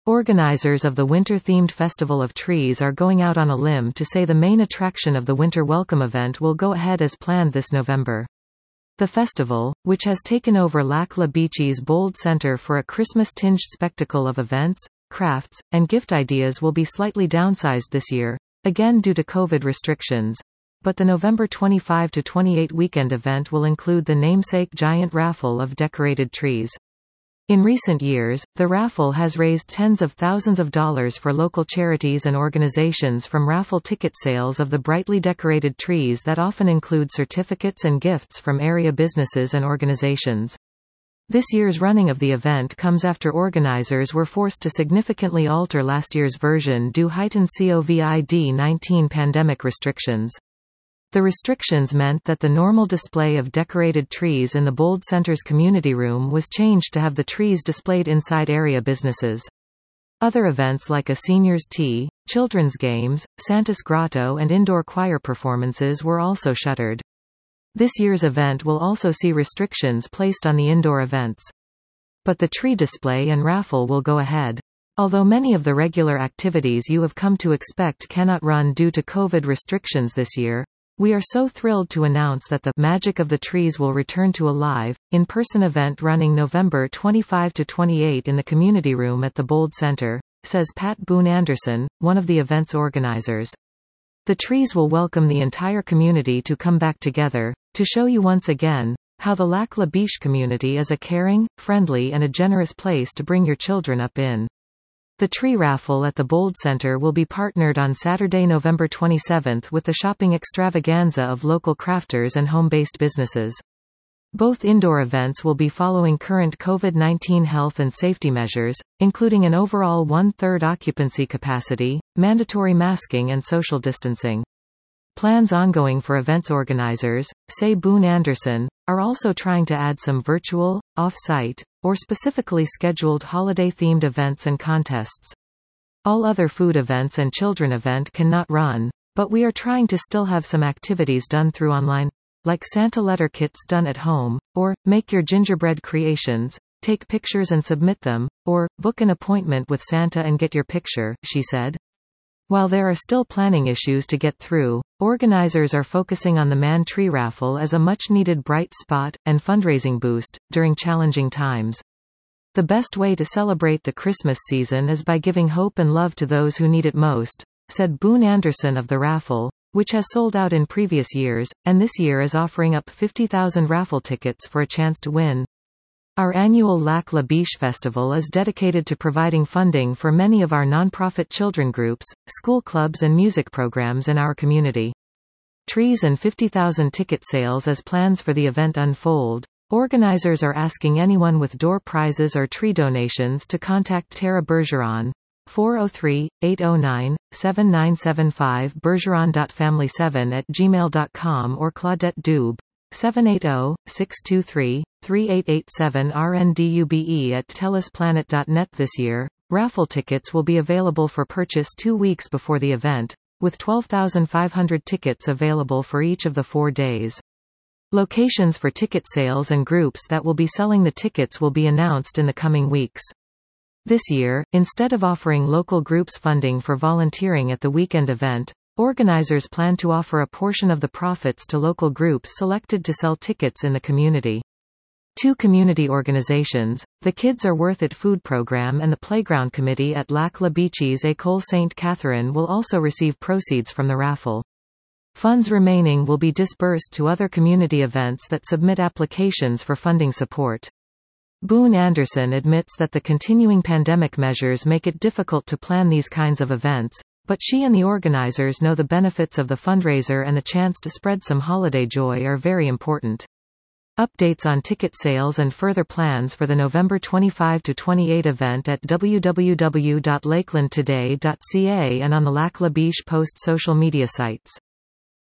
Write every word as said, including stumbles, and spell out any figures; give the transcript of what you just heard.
Organizers of the winter-themed Festival of Trees are going out on a limb to say the main attraction of the Winter Welcome event will go ahead as planned this November. The festival, which has taken over Lac La Biche's Bold Center for a Christmas-tinged spectacle of events, crafts, and gift ideas, will be slightly downsized this year, again due to COVID restrictions. But the November twenty-fifth to twenty-eighth weekend event will include the namesake giant raffle of decorated trees. In recent years, the raffle has raised tens of thousands of dollars for local charities and organizations from raffle ticket sales of the brightly decorated trees that often include certificates and gifts from area businesses and organizations. This year's running of the event comes after organizers were forced to significantly alter last year's version due heightened COVID nineteen pandemic restrictions. The restrictions meant that the normal display of decorated trees in the Bold Center's community room was changed to have the trees displayed inside area businesses. Other events like a seniors' tea, children's games, Santa's Grotto and indoor choir performances were also shuttered. This year's event will also see restrictions placed on the indoor events. But the tree display and raffle will go ahead. Although many of the regular activities you have come to expect cannot run due to COVID restrictions this year, we are so thrilled to announce that the Magic of the Trees will return to a live, in-person event running November twenty-fifth to twenty-eighth in the community room at the Bold Center, says Pat Boone Anderson, one of the event's organizers. The trees will welcome the entire community to come back together, to show you once again, how the Lac La Biche community is a caring, friendly and a generous place to bring your children up in. The tree raffle at the Bold Center will be partnered on Saturday, November twenty-seventh with the shopping extravaganza of local crafters and home-based businesses. Both indoor events will be following current COVID nineteen health and safety measures, including an overall one-third occupancy capacity, mandatory masking and social distancing. Plans ongoing for events organizers, say Boone Anderson, are also trying to add some virtual, off-site, or specifically scheduled holiday-themed events and contests. All other food events and children event cannot run, but we are trying to still have some activities done through online, like Santa letter kits done at home, or make your gingerbread creations, take pictures and submit them, or book an appointment with Santa and get your picture, she said. While there are still planning issues to get through, organizers are focusing on the Man Tree Raffle as a much-needed bright spot and fundraising boost during challenging times. The best way to celebrate the Christmas season is by giving hope and love to those who need it most, said Boone Anderson of the raffle, which has sold out in previous years, and this year is offering up fifty thousand raffle tickets for a chance to win. Our annual Lac La Biche Festival is dedicated to providing funding for many of our nonprofit children groups, school clubs and music programs in our community. Trees and fifty thousand ticket sales as plans for the event unfold. Organizers are asking anyone with door prizes or tree donations to contact Tara Bergeron, four oh three, eight oh nine, seven nine seven five bergeron dot family seven at gmail dot com or Claudette Dube, seven eight zero, six two three, three eight eight seven R N D U B E at tellusplanet dot net. This year, raffle tickets will be available for purchase two weeks before the event, with twelve thousand five hundred tickets available for each of the four days. Locations for ticket sales and groups that will be selling the tickets will be announced in the coming weeks. This year, instead of offering local groups funding for volunteering at the weekend event, organizers plan to offer a portion of the profits to local groups selected to sell tickets in the community. Two community organizations, the Kids Are Worth It food program and the Playground Committee at Lac La Biche's École Sainte Catherine, will also receive proceeds from the raffle. Funds remaining will be disbursed to other community events that submit applications for funding support. Boone Anderson admits that the continuing pandemic measures make it difficult to plan these kinds of events, but she and the organizers know the benefits of the fundraiser and the chance to spread some holiday joy are very important. Updates on ticket sales and further plans for the November twenty-fifth to twenty-eighth event at w w w dot lakeland today dot c a and on the Lac La Biche Post social media sites.